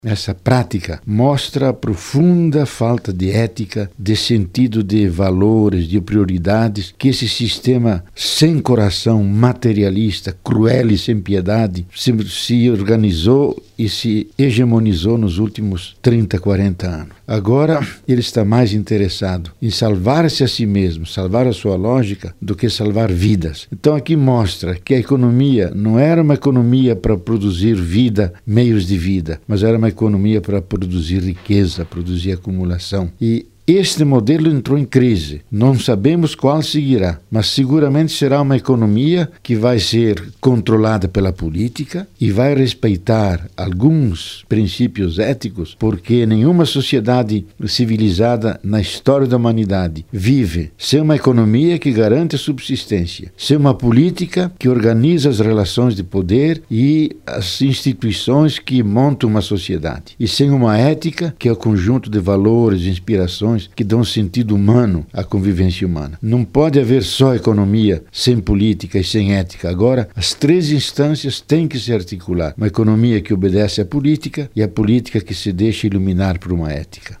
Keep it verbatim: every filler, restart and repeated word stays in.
Essa prática mostra a profunda falta de ética, de sentido de valores, de prioridades que esse sistema sem coração, materialista, cruel e sem piedade se, se organizou e se hegemonizou nos últimos trinta, quarenta anos. Agora ele está mais interessado em salvar-se a si mesmo, salvar a sua lógica, do que salvar vidas. Então aqui mostra que a economia não era uma economia para produzir vida, meios de vida, mas era uma economia para produzir riqueza, produzir acumulação. E este modelo entrou em crise. Não sabemos qual seguirá, mas seguramente será uma economia que vai ser controlada pela política e vai respeitar alguns princípios éticos, porque nenhuma sociedade civilizada na história da humanidade vive sem uma economia que garante a subsistência, sem uma política que organiza as relações de poder e as instituições que montam uma sociedade, e sem uma ética que é o conjunto de valores e inspirações que dão sentido humano à convivência humana. Não pode haver só economia sem política e sem ética. Agora, as três instâncias têm que se articular. Uma economia que obedece à política e a política que se deixa iluminar por uma ética.